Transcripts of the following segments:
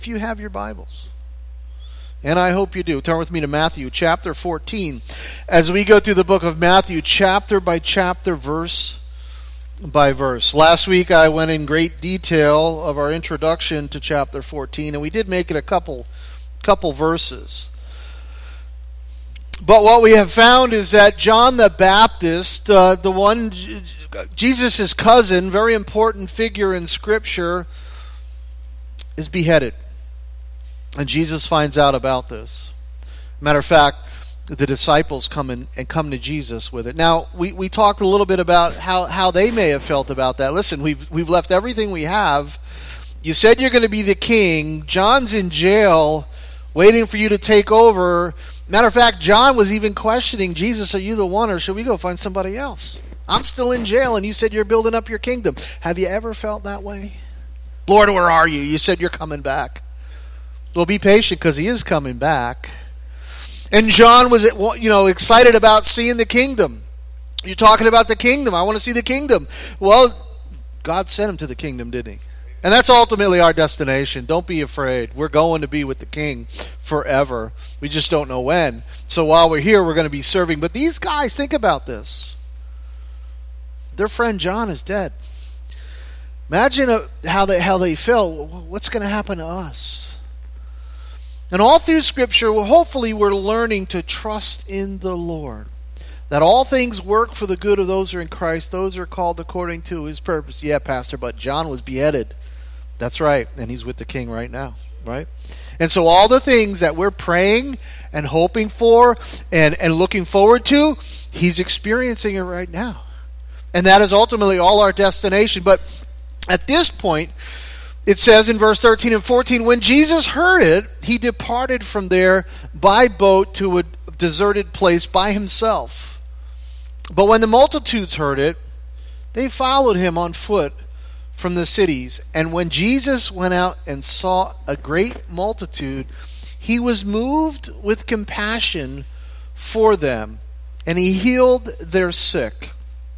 if you have your Bibles. And I hope you do. Turn with me to Matthew chapter 14. As we go through the book of Matthew, chapter by chapter, verse by verse. Last week I went in great detail of our introduction to chapter 14, and we did make it a couple verses. But what we have found is that John the Baptist, the one, Jesus' cousin, very important figure in Scripture, is beheaded. And Jesus finds out about this. Matter of fact, the disciples come to Jesus with it. Now, we talked a little bit about how they may have felt about that. Listen, we've left everything we have. You said you're going to be the king. John's in jail waiting for you to take over. Matter of fact, John was even questioning Jesus, are you the one, or should we go find somebody else? I'm still in jail, and you said you're building up your kingdom. Have you ever felt that way? Lord, where are you? You said you're coming back. Well, be patient, because he is coming back. And John was, excited about seeing the kingdom. You're talking about the kingdom. I want to see the kingdom. Well, God sent him to the kingdom, didn't he? And that's ultimately our destination. Don't be afraid. We're going to be with the king forever. We just don't know when. So while we're here, we're going to be serving. But these guys, think about this. Their friend John is dead. Imagine how they felt. What's going to happen to us? And all through Scripture, hopefully we're learning to trust in the Lord. That all things work for the good of those who are in Christ, those who are called according to his purpose. Yeah, Pastor, but John was beheaded. That's right, and he's with the king right now, right? And so all the things that we're praying and hoping for and looking forward to, he's experiencing it right now. And that is ultimately all our destination. But at this point, it says in verse 13 and 14, when Jesus heard it, he departed from there by boat to a deserted place by himself. But when the multitudes heard it, they followed him on foot from the cities. And when Jesus went out and saw a great multitude, he was moved with compassion for them, and he healed their sick.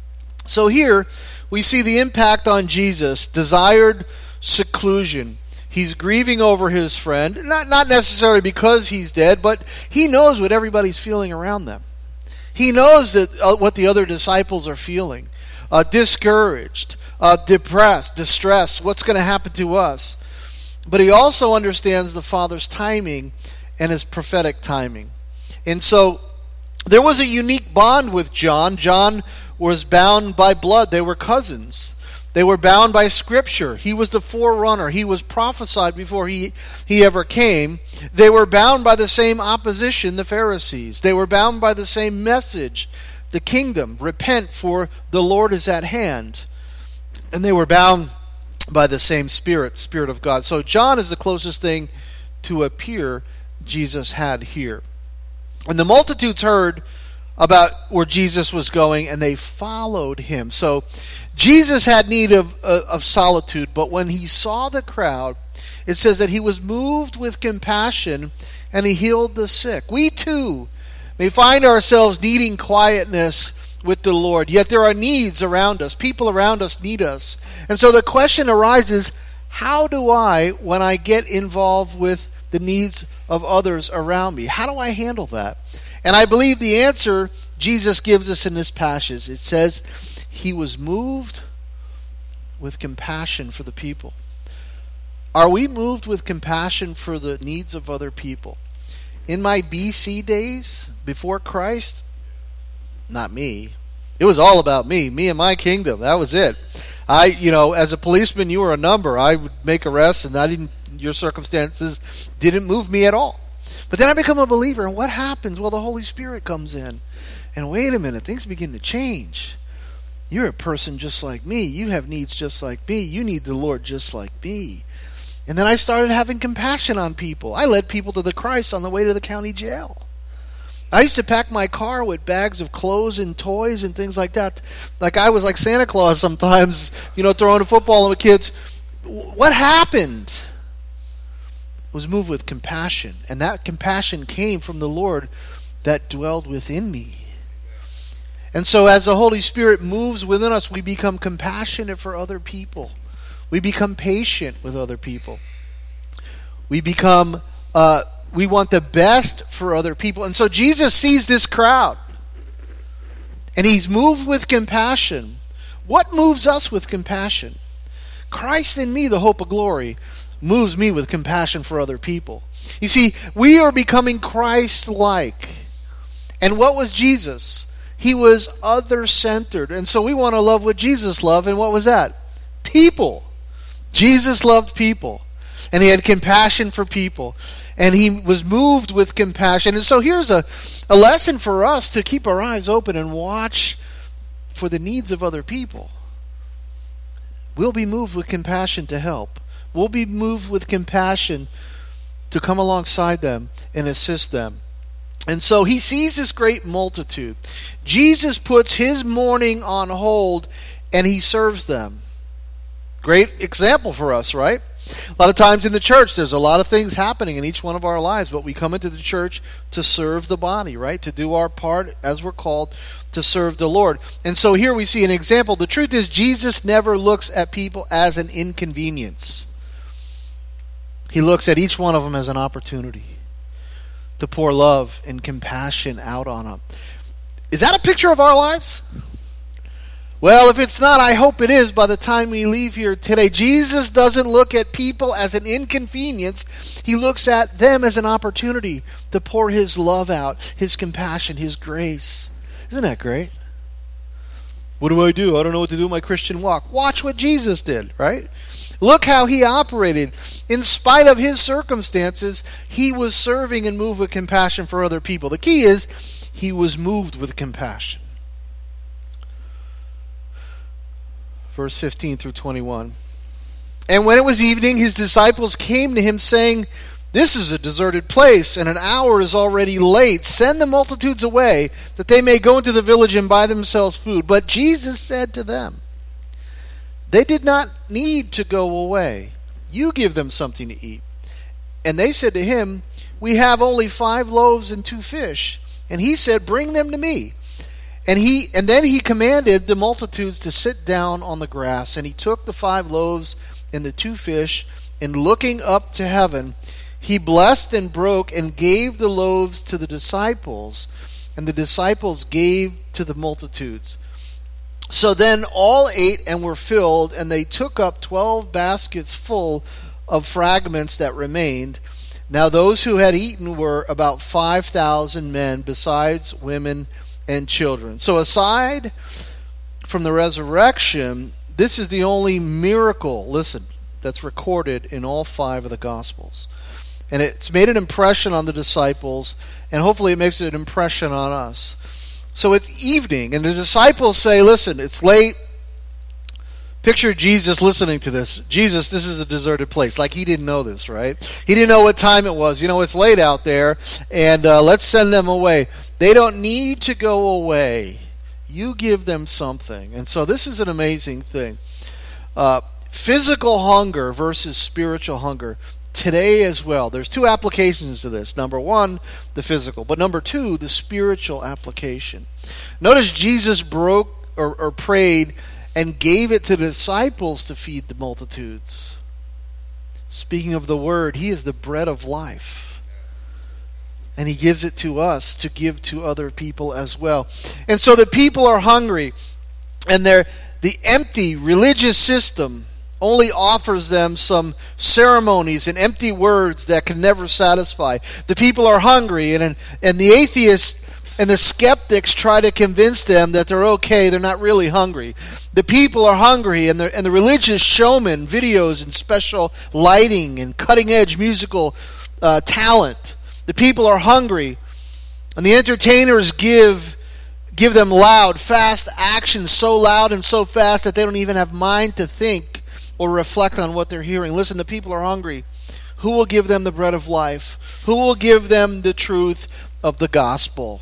So here we see the impact on Jesus, desired seclusion. He's grieving over his friend, not necessarily because he's dead, but he knows what everybody's feeling around them. He knows that what the other disciples are feeling. Discouraged, depressed, distressed. What's going to happen to us? But he also understands the Father's timing and his prophetic timing. And so there was a unique bond with John. John was bound by blood. They were cousins. They were bound by Scripture. He was the forerunner. He was prophesied before he ever came. They were bound by the same opposition, the Pharisees. They were bound by the same message, the kingdom. Repent, for the Lord is at hand. And they were bound by the same Spirit of God. So John is the closest thing to a peer Jesus had here. And the multitudes heard about where Jesus was going, and they followed him. So Jesus had need of solitude, but when he saw the crowd, it says that he was moved with compassion, and he healed the sick. We too may find ourselves needing quietness with the Lord, yet there are needs around us. People around us need us. And so the question arises, how do I, when I get involved with the needs of others around me, how do I handle that? And I believe the answer Jesus gives us in this passage. It says he was moved with compassion for the people. Are we moved with compassion for the needs of other people? In my BC days, before Christ, not me. It was all about me and my kingdom. That was it. As a policeman, you were a number. I would make arrests, and your circumstances didn't move me at all. But then I become a believer, and what happens? Well, the Holy Spirit comes in. And wait a minute, things begin to change. You're a person just like me. You have needs just like me. You need the Lord just like me. And then I started having compassion on people. I led people to the Christ on the way to the county jail. I used to pack my car with bags of clothes and toys and things like that. Like I was like Santa Claus sometimes, throwing a football at the kids. What happened? Was moved with compassion, and that compassion came from the Lord that dwelled within me. And so as the Holy Spirit moves within us, we become compassionate for other people. We become patient with other people. We become, we want the best for other people. And so Jesus sees this crowd, and he's moved with compassion. What moves us with compassion? Christ in me, the hope of glory, moves me with compassion for other people. You see, we are becoming Christ-like. And what was Jesus? He was other-centered. And so we want to love what Jesus loved. And what was that? People. Jesus loved people. And he had compassion for people. And he was moved with compassion. And so here's a lesson for us to keep our eyes open and watch for the needs of other people. We'll be moved with compassion to help. We'll be moved with compassion to come alongside them and assist them. And so he sees this great multitude. Jesus puts his morning on hold and he serves them. Great example for us, right? A lot of times in the church, there's a lot of things happening in each one of our lives, but we come into the church to serve the body, right? To do our part as we're called to serve the Lord. And so here we see an example. The truth is, Jesus never looks at people as an inconvenience. He looks at each one of them as an opportunity to pour love and compassion out on them. Is that a picture of our lives? Well, if it's not, I hope it is by the time we leave here today. Jesus doesn't look at people as an inconvenience. He looks at them as an opportunity to pour his love out, his compassion, his grace. Isn't that great? What do? I don't know what to do with my Christian walk. Watch what Jesus did, right? Look how he operated. In spite of his circumstances, he was serving and moved with compassion for other people. The key is, he was moved with compassion. Verse 15 through 21. And when it was evening, his disciples came to him, saying, "This is a deserted place, and an hour is already late. Send the multitudes away, that they may go into the village and buy themselves food." But Jesus said to them, "They did not need to go away. You give them something to eat." And they said to him, "We have only 5 loaves and 2 fish." And he said, "Bring them to me." And then he commanded the multitudes to sit down on the grass. And he took the 5 loaves and the 2 fish, and looking up to heaven, he blessed and broke and gave the loaves to the disciples, and the disciples gave to the multitudes. So then all ate and were filled, and they took up 12 baskets full of fragments that remained. Now those who had eaten were about 5,000 men, besides women and children. So aside from the resurrection, this is the only miracle, listen, that's recorded in all 5 of the Gospels. And it's made an impression on the disciples, and hopefully it makes an impression on us. So it's evening, and the disciples say, "Listen, it's late." Picture Jesus listening to this. "Jesus, this is a deserted place." Like he didn't know this, right? He didn't know what time it was. It's late out there, and let's send them away. They don't need to go away. You give them something. And so this is an amazing thing. Physical hunger versus spiritual hunger. Today as well. There's 2 applications to this. Number 1, the physical. But number 2, the spiritual application. Notice Jesus broke or prayed and gave it to the disciples to feed the multitudes. Speaking of the Word, he is the bread of life. And he gives it to us to give to other people as well. And so the people are hungry. And the empty religious system only offers them some ceremonies and empty words that can never satisfy. The people are hungry, and the atheists and the skeptics try to convince them that they're okay, they're not really hungry. The people are hungry, and the religious showmen, videos and special lighting and cutting-edge musical talent. The people are hungry, and the entertainers give them loud, fast action, so loud and so fast that they don't even have mind to think or reflect on what they're hearing. Listen, the people are hungry. Who will give them the bread of life? Who will give them the truth of the gospel?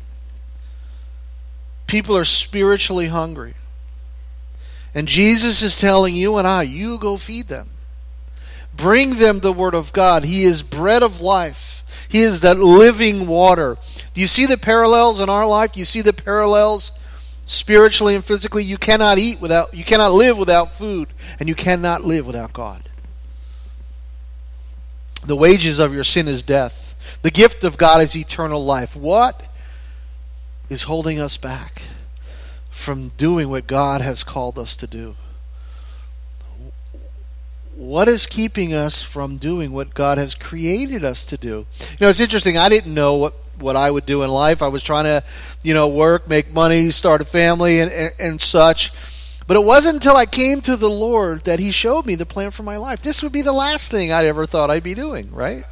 People are spiritually hungry. And Jesus is telling you and I, you go feed them. Bring them the Word of God. He is bread of life. He is that living water. Do you see the parallels in our life? Do you see the parallels spiritually and physically? You cannot live without food, and you cannot live without God. The wages of your sin is death. The gift of God is eternal life. What is holding us back from doing what God has called us to do? What is keeping us from doing what God has created us to do? It's interesting. I didn't know what I would do in life. I was trying to, work, make money, start a family, and such. But it wasn't until I came to the Lord that He showed me the plan for my life. This would be the last thing I ever thought I'd be doing, right?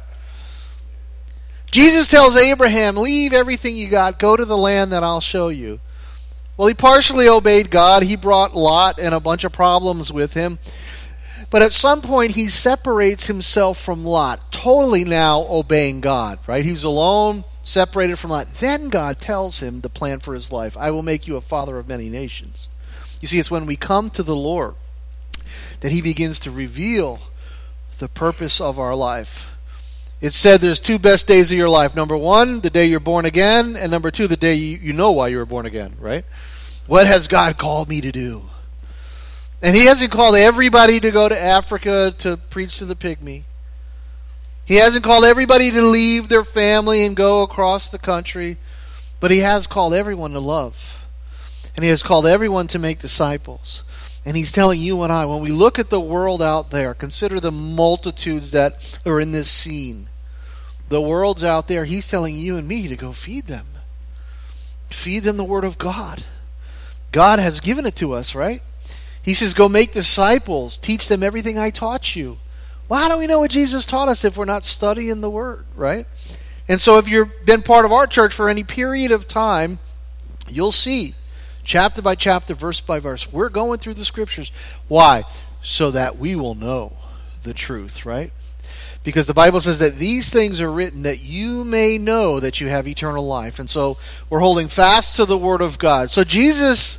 Jesus tells Abraham, leave everything you got, go to the land that I'll show you. Well, he partially obeyed God. He brought Lot and a bunch of problems with him. But at some point, he separates himself from Lot, totally now obeying God, right? He's alone, separated from Lot. Then God tells him the plan for his life. I will make you a father of many nations. You see, it's when we come to the Lord that He begins to reveal the purpose of our life. It's said there's two best days of your life. Number one, the day you're born again, and number two, the day you know why you were born again, right? What has God called me to do? And He hasn't called everybody to go to Africa to preach to the pygmy. He hasn't called everybody to leave their family and go across the country. But He has called everyone to love. And He has called everyone to make disciples. And He's telling you and I, when we look at the world out there, consider the multitudes that are in this scene. The world's out there. He's telling you and me to go feed them. Feed them the Word of God. God has given it to us, right? He says, go make disciples. Teach them everything I taught you. Well, how do we know what Jesus taught us if we're not studying the Word, right? And so if you've been part of our church for any period of time, you'll see chapter by chapter, verse by verse. We're going through the Scriptures. Why? So that we will know the truth, right? Because the Bible says that these things are written that you may know that you have eternal life. And so we're holding fast to the Word of God. So Jesus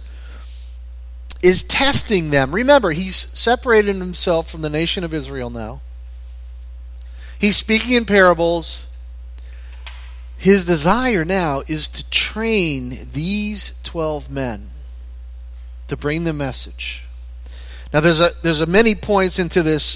is testing them. Remember, He's separated Himself from the nation of Israel now. He's speaking in parables. His desire now is to train these 12 men to bring the message. Now there's a many points into this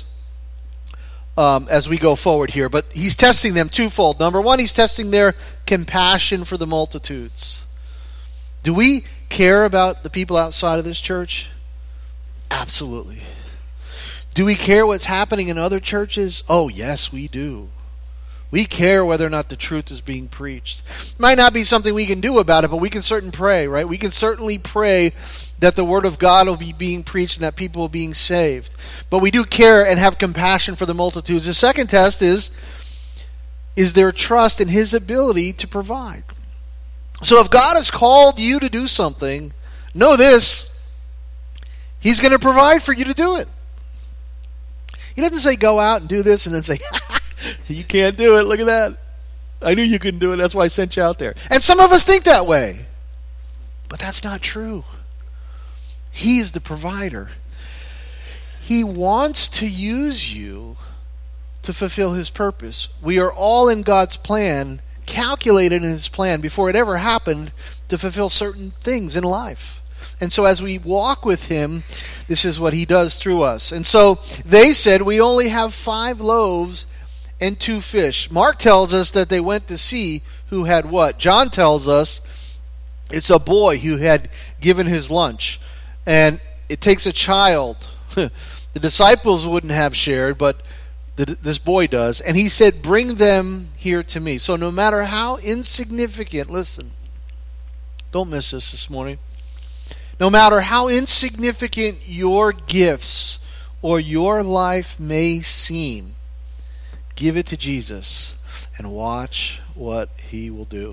as we go forward here, but He's testing them twofold. Number one, He's testing their compassion for the multitudes. Do we care about the people outside of this church? Absolutely. Do we care what's happening in other churches? Oh, yes, we do. We care whether or not the truth is being preached. Might not be something we can do about it, but we can certainly pray, right? We can certainly pray that the Word of God will be being preached and that people are being saved. But we do care and have compassion for the multitudes. The second test is there trust in His ability to provide? So if God has called you to do something, know this, He's going to provide for you to do it. He doesn't say go out and do this and then say, you can't do it. Look at that. I knew you couldn't do it. That's why I sent you out there. And some of us think that way. But that's not true. He is the provider. He wants to use you to fulfill His purpose. We are all in God's plan, calculated in His plan before it ever happened to fulfill certain things in life. And so as we walk with Him, this is what He does through us. And so they said, we only have 5 loaves and 2 fish. Mark tells us that they went to see who had what. John tells us it's a boy who had given his lunch. And it takes a child. The disciples wouldn't have shared, but this boy does. And he said, bring them here to me. So no matter how insignificant, listen, don't miss this morning. No matter how insignificant your gifts or your life may seem, give it to Jesus and watch what He will do.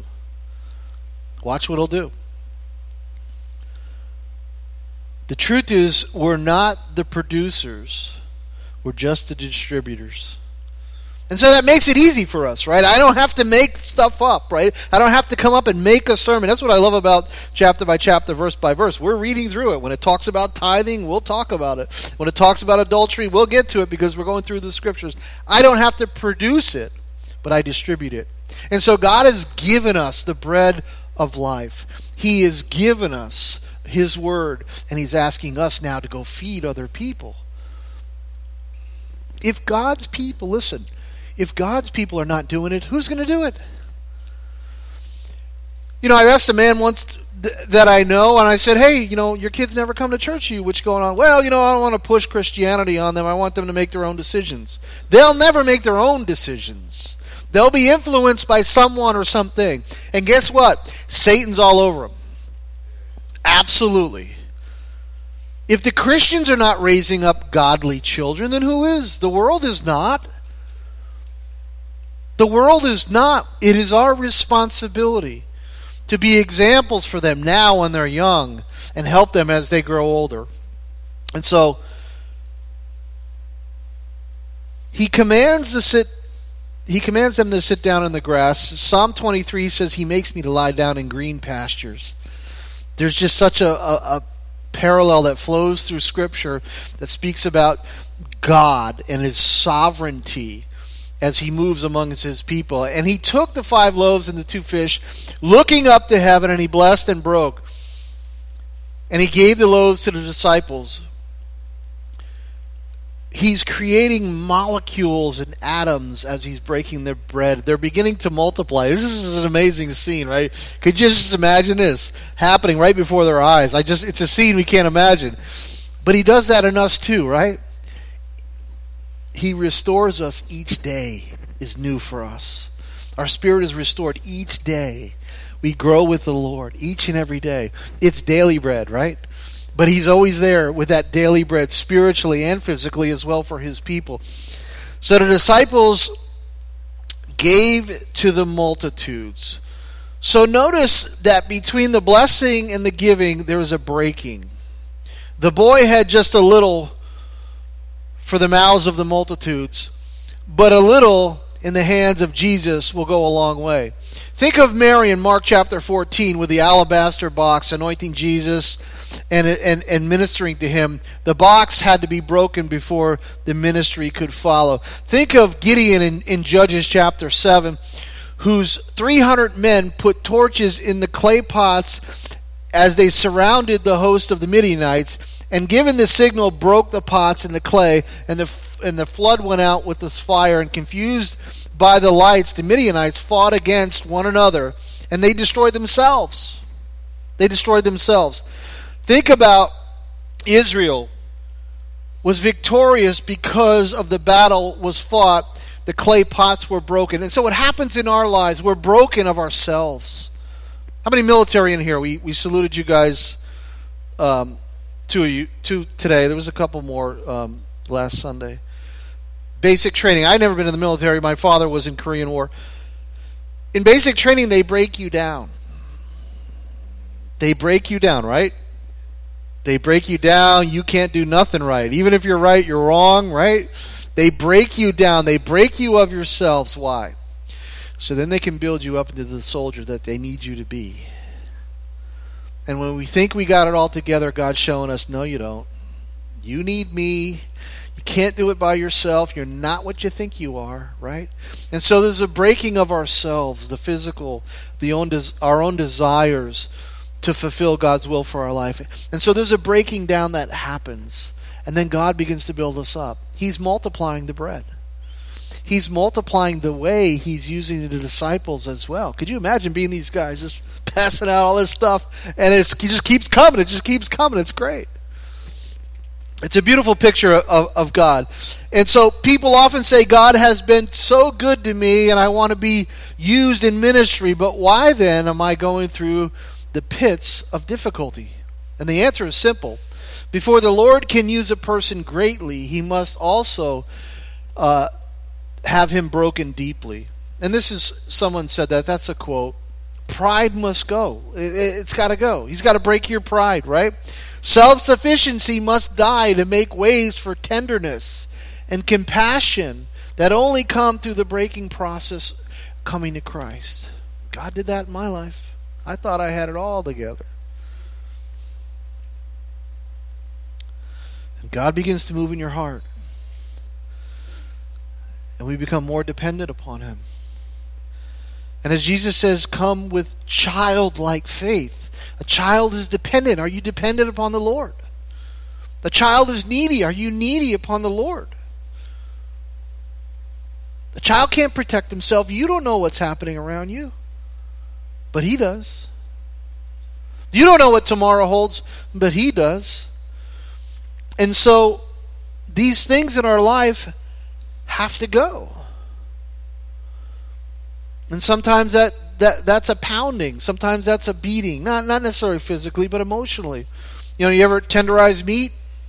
Watch what He'll do. The truth is, we're not the producers. We're just the distributors. And so that makes it easy for us, right? I don't have to make stuff up, right? I don't have to come up and make a sermon. That's what I love about chapter by chapter, verse by verse. We're reading through it. When it talks about tithing, we'll talk about it. When it talks about adultery, we'll get to it because we're going through the Scriptures. I don't have to produce it, but I distribute it. And so God has given us the bread of life. He has given us His Word, and He's asking us now to go feed other people. If God's people, listen, if God's people are not doing it, who's going to do it? I asked a man once that I know, and I said, hey, your kids never come to church. What's going on? Well, I don't want to push Christianity on them. I want them to make their own decisions. They'll never make their own decisions. They'll be influenced by someone or something. And guess what? Satan's all over them. Absolutely. If the Christians are not raising up godly children, then who is? The world is not. The world is not. It is our responsibility to be examples for them now when they're young and help them as they grow older. And so he commands them to sit down in the grass. Psalm 23 says he makes me to lie down in green pastures. There's just such a parallel that flows through Scripture that speaks about God and His sovereignty as He moves amongst His people. And He took the 5 loaves and the 2 fish, looking up to heaven, and He blessed and broke. And He gave the loaves to the disciples. He's creating molecules and atoms as He's breaking the bread. They're beginning to multiply. This is an amazing scene, right? Could you just imagine this happening right before their eyes? It's a scene we can't imagine. But He does that in us too, right? He restores us each day is new for us. Our spirit is restored each day. We grow with the Lord each and every day. It's daily bread, right? But He's always there with that daily bread, spiritually and physically as well for His people. So the disciples gave to the multitudes. So notice that between the blessing and the giving, there was a breaking. The boy had just a little for the mouths of the multitudes, but a little in the hands of Jesus will go a long way. Think of Mary in Mark chapter 14 with the alabaster box anointing Jesus and ministering to Him. The box had to be broken before the ministry could follow. Think of Gideon in Judges chapter 7, whose 300 men put torches in the clay pots as they surrounded the host of the Midianites, and given the signal, broke the pots and the clay, and the flood went out with the fire, and confused by the lights, the Midianites fought against one another, and they destroyed themselves. They destroyed themselves. Think about Israel was victorious because of the battle was fought. The clay pots were broken. And so what happens in our lives, we're broken of ourselves. How many military in here? We saluted you guys, two today. There was a couple more last Sunday. Basic training. I've never been in the military. My father was in Korean War. In basic training, they break you down. They break you down, right? They break you down. You can't do nothing right. Even if you're right, you're wrong, right? They break you down. They break you of yourselves. Why? So then they can build you up into the soldier that they need you to be. And when we think we got it all together, God's showing us, no, you don't. You need me. You can't do it by yourself. You're not what you think you are, right? And so there's a breaking of ourselves, the physical, our own desires to fulfill God's will for our life. And so there's a breaking down that happens. And then God begins to build us up. He's multiplying the bread. He's multiplying the way He's using the disciples as well. Could you imagine being these guys just passing out all this stuff, and it just keeps coming. It just keeps coming. It's great. It's a beautiful picture of God. And so people often say, God has been so good to me and I want to be used in ministry, but why then am I going through the pits of difficulty? And the answer is simple. Before the Lord can use a person greatly, He must also have him broken deeply. And this is, someone said that's a quote. Pride must go. It's got to go. He's got to break your pride, right? Self-sufficiency must die to make ways for tenderness and compassion that only come through the breaking process coming to Christ. God did that in my life. I thought I had it all together. And God begins to move in your heart. And we become more dependent upon Him. And as Jesus says, come with childlike faith. A child is dependent. Are you dependent upon the Lord? The child is needy. Are you needy upon the Lord? The child can't protect himself. You don't know what's happening around you. But he does. You don't know what tomorrow holds, but he does. And so, these things in our life have to go. And sometimes that's a pounding. Sometimes that's a beating. Not necessarily physically, but emotionally. You ever tenderize meat?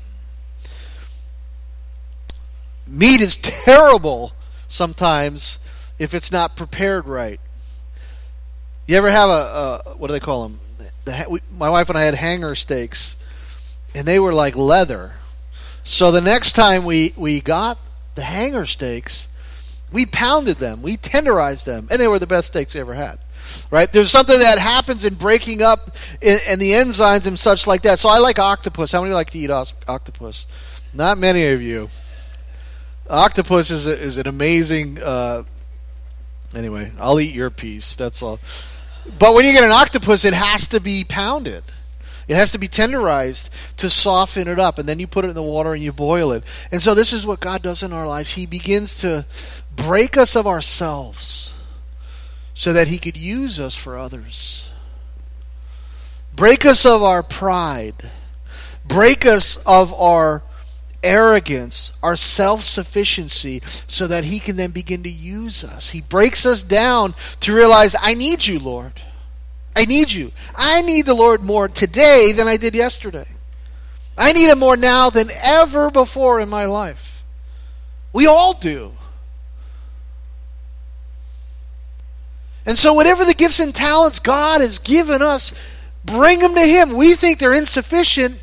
Meat is terrible sometimes if it's not prepared right. You ever have what do they call them? My wife and I had hanger steaks, and they were like leather. So the next time we got the hanger steaks, we pounded them, we tenderized them, and they were the best steaks we ever had. Right? There's something that happens in breaking up and the enzymes and such like that. So I like octopus. How many like to eat octopus? Not many of you. Octopus is an amazing... anyway, I'll eat your piece. That's all. But when you get an octopus, it has to be pounded. It has to be tenderized to soften it up. And then you put it in the water and you boil it. And so this is what God does in our lives. He begins to break us of ourselves so that He could use us for others. Break us of our pride. Break us of our arrogance, our self-sufficiency, so that He can then begin to use us. He breaks us down to realize, I need you, Lord. I need you. I need the Lord more today than I did yesterday. I need Him more now than ever before in my life. We all do. And so whatever the gifts and talents God has given us, bring them to Him. We think they're insufficient,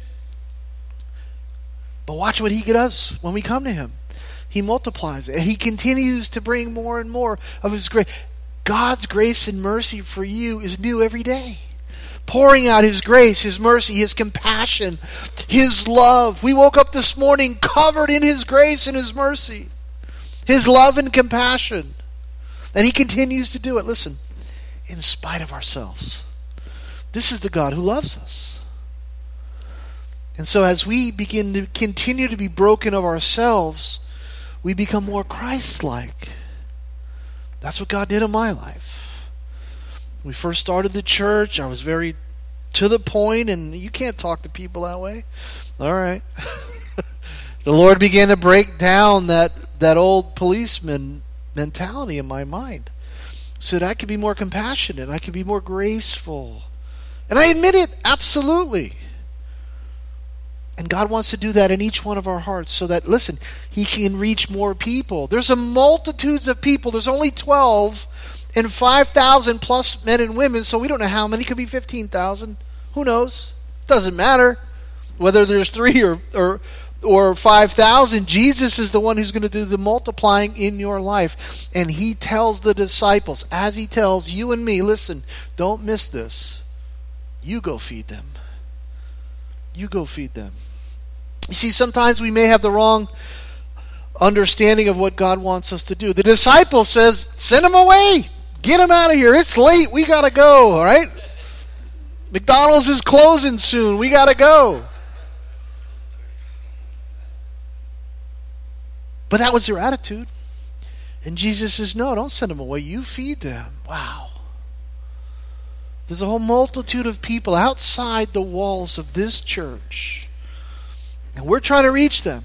but watch what He does when we come to Him. He multiplies it. And He continues to bring more and more of His grace. God's grace and mercy for you is new every day. Pouring out His grace, His mercy, His compassion, His love. We woke up this morning covered in His grace and His mercy. His love and compassion. And He continues to do it. Listen, in spite of ourselves. This is the God who loves us. And so as we begin to continue to be broken of ourselves, we become more Christ-like. That's what God did in my life. When we first started the church, I was very to the point, and you can't talk to people that way. All right. The Lord began to break down that old policeman mentality in my mind so that I could be more compassionate, I could be more graceful. And I admit it, absolutely. And God wants to do that in each one of our hearts so that, listen, He can reach more people. There's a multitudes of people. There's only 12 and 5,000 plus men and women, so we don't know how many. Could be 15,000. Who knows? Doesn't matter. Whether there's 3 or 5,000, Jesus is the one who's going to do the multiplying in your life. And He tells the disciples, as He tells you and me, listen, don't miss this. You go feed them. You go feed them. You see, sometimes we may have the wrong understanding of what God wants us to do. The disciple says, send them away. Get them out of here. It's late. We got to go, all right? McDonald's is closing soon. We got to go. But that was their attitude. And Jesus says, no, don't send them away. You feed them. Wow. There's a whole multitude of people outside the walls of this church. And we're trying to reach them.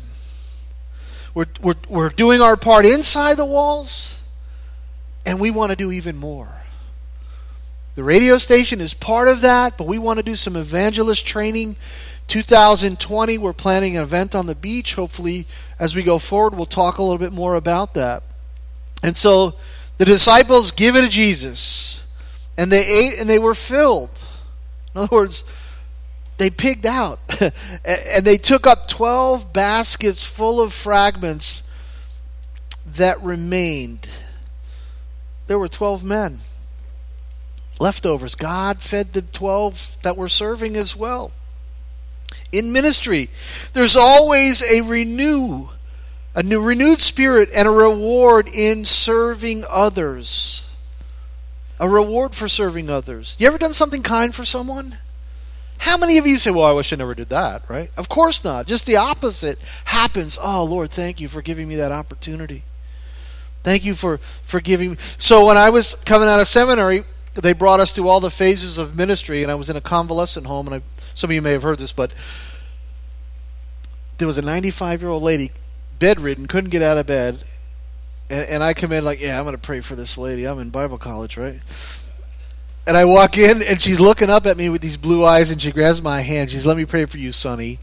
We're doing our part inside the walls, and we want to do even more. The radio station is part of that, but we want to do some evangelist training. 2020, we're planning an event on the beach. Hopefully, as we go forward, we'll talk a little bit more about that. And so, the disciples give it to Jesus. And they ate and they were filled. In other words, they pigged out. And they took up 12 baskets full of fragments that remained. There were 12 men. Leftovers. God fed the 12 that were serving as well. In ministry, there's always a renewed spirit and a reward in serving others. A reward for serving others. You ever done something kind for someone? How many of you say, well, I wish I never did that, right? Of course not. Just the opposite happens. Oh, Lord, thank you for giving me that opportunity. Thank you for giving me. So when I was coming out of seminary, they brought us through all the phases of ministry, and I was in a convalescent home, and some of you may have heard this, but there was a 95-year-old lady, bedridden, couldn't get out of bed, and I come in like, yeah, I'm going to pray for this lady. I'm in Bible college, right? And I walk in, and she's looking up at me with these blue eyes, and she grabs my hand. She's, let me pray for you, Sonny.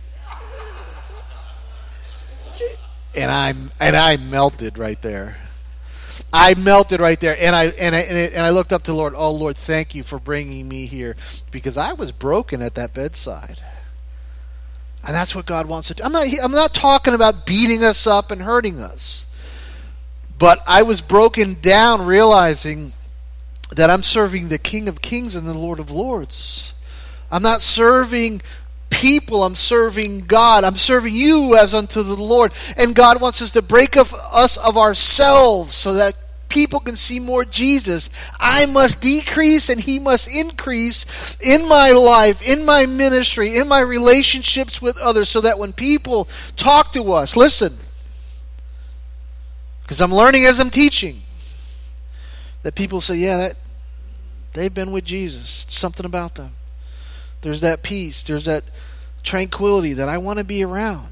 And I melted right there. I melted right there, and I looked up to the Lord. Oh, Lord, thank you for bringing me here, because I was broken at that bedside. And that's what God wants to do. I'm not talking about beating us up and hurting us. But I was broken down realizing that I'm serving the King of Kings and the Lord of Lords. I'm not serving people, I'm serving God. I'm serving you as unto the Lord. And God wants us to break us of ourselves so that people can see more Jesus. I must decrease and He must increase in my life, in my ministry, in my relationships with others, so that when people talk to us, listen, because I'm learning as I'm teaching, that people say, yeah, they've been with Jesus. Something about them. There's that peace. There's that tranquility that I want to be around.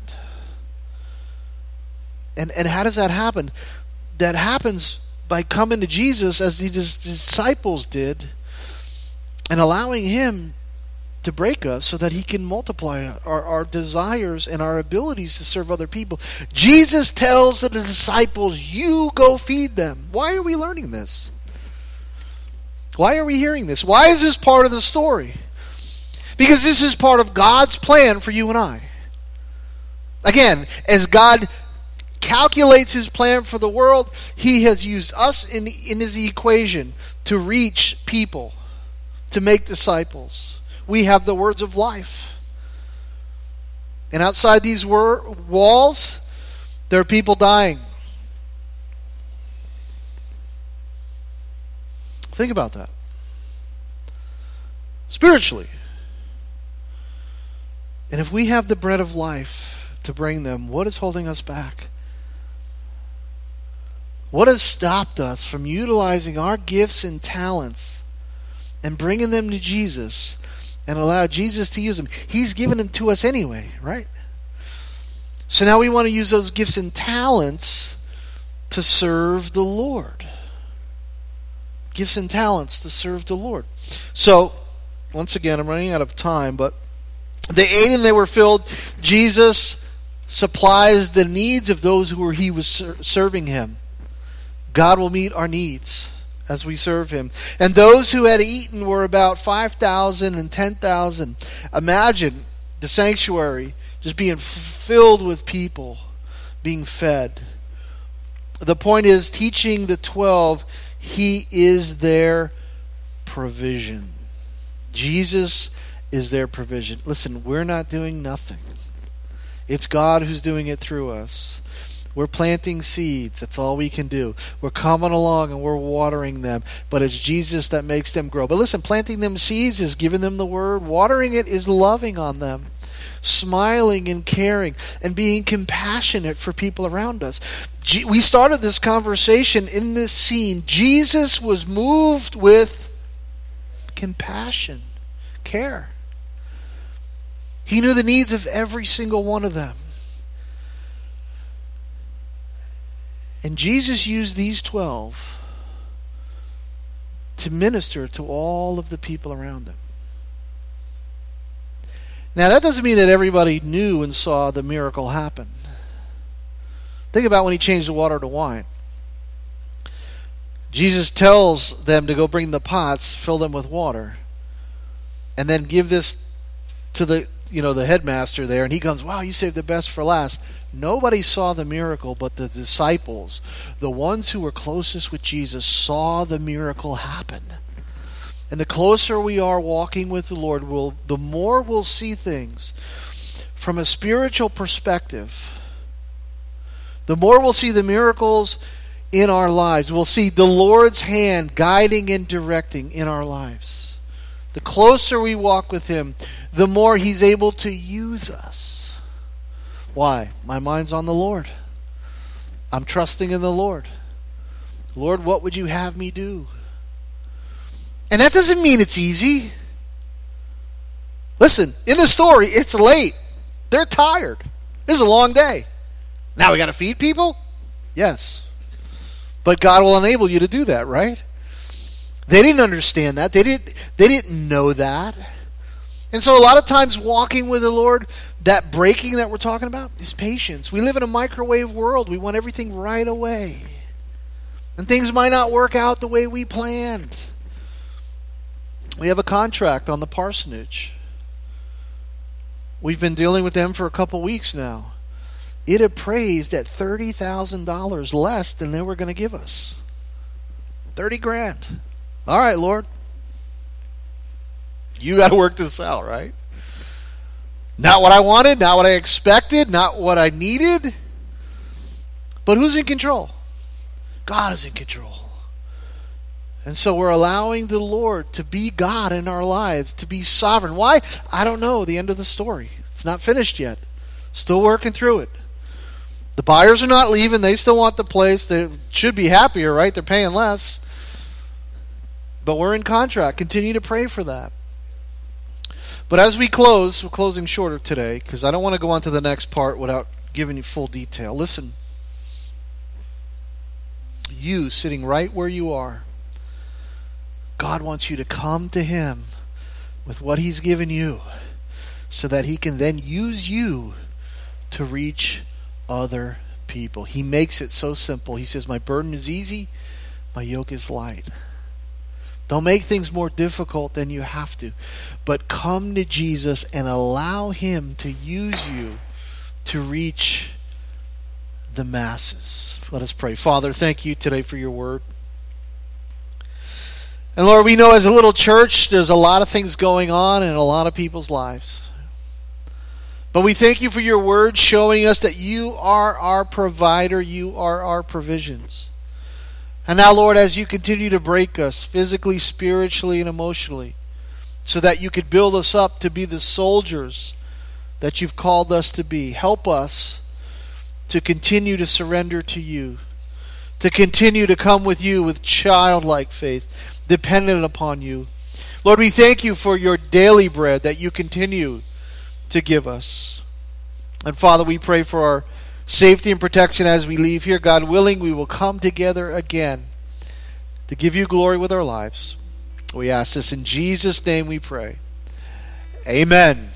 And how does that happen? That happens by coming to Jesus as the disciples did and allowing Him to break us so that He can multiply our desires and our abilities to serve other people. Jesus tells the disciples, you go feed them. Why are we learning this? Why are we hearing this? Why is this part of the story? Because this is part of God's plan for you and I. Again, as God calculates His plan for the world, He has used us in His equation to reach people, to make disciples. We have the words of life. And outside these walls, there are people dying. Think about that. Spiritually. And if we have the bread of life to bring them, what is holding us back? What has stopped us from utilizing our gifts and talents and bringing them to Jesus and allow Jesus to use them? He's given them to us anyway, right? So now we want to use those gifts and talents to serve the Lord. Gifts and talents to serve the Lord. So, once again, I'm running out of time, but they ate and they were filled. Jesus supplies the needs of those He was serving Him. God will meet our needs as we serve Him. And those who had eaten were about 5,000 and 10,000. Imagine the sanctuary just being filled with people being fed. The point is, teaching the 12, He is their provision. Jesus is their provision. Listen, we're not doing nothing. It's God who's doing it through us. We're planting seeds. That's all we can do. We're coming along and we're watering them. But it's Jesus that makes them grow. But listen, planting them seeds is giving them the word. Watering it is loving on them. Smiling and caring and being compassionate for people around us. We started this conversation in this scene. Jesus was moved with compassion, care. He knew the needs of every single one of them. And Jesus used these 12 to minister to all of the people around them. Now, that doesn't mean that everybody knew and saw the miracle happen. Think about when He changed the water to wine. Jesus tells them to go bring the pots, fill them with water, and then give this to the headmaster there, and he comes, wow, you saved the best for last. Nobody saw the miracle, but the disciples, the ones who were closest with Jesus, saw the miracle happen. And the closer we are walking with the Lord, the more we'll see things from a spiritual perspective. The more we'll see the miracles in our lives. We'll see the Lord's hand guiding and directing in our lives. The closer we walk with Him, the more He's able to use us. Why? My mind's on the Lord. I'm trusting in the Lord. Lord, what would you have me do? And that doesn't mean it's easy. Listen, in the story, it's late. They're tired. This is a long day. Now we got to feed people? Yes. But God will enable you to do that, right? They didn't understand that. They didn't know that. And so a lot of times walking with the Lord, that breaking that we're talking about is patience. We live in a microwave world. We want everything right away. And things might not work out the way we planned. We have a contract on the parsonage. We've been dealing with them for a couple weeks now. It appraised at $30,000 less than they were going to give us. $30,000. All right, Lord. You got to work this out, right? Not what I wanted, not what I expected, not what I needed. But who's in control? God is in control. And so we're allowing the Lord to be God in our lives, to be sovereign. Why? I don't know. The end of the story. It's not finished yet. Still working through it. The buyers are not leaving. They still want the place. They should be happier, right? They're paying less. But we're in contract. Continue to pray for that. But as we close, we're closing shorter today because I don't want to go on to the next part without giving you full detail. Listen. You sitting right where you are. God wants you to come to Him with what He's given you so that He can then use you to reach other people. He makes it so simple. He says, my burden is easy, my yoke is light. Don't make things more difficult than you have to, but come to Jesus and allow Him to use you to reach the masses. Let us pray. Father, thank you today for your word. And Lord, we know as a little church, there's a lot of things going on in a lot of people's lives. But we thank you for your word showing us that you are our provider, you are our provisions. And now, Lord, as you continue to break us physically, spiritually, and emotionally, so that you could build us up to be the soldiers that you've called us to be, help us to continue to surrender to you, to continue to come with you with childlike faith, dependent upon you. Lord, we thank you for your daily bread that you continue to give us. And Father, we pray for our safety and protection as we leave here. God willing, we will come together again to give you glory with our lives. We ask this in Jesus' name we pray. Amen.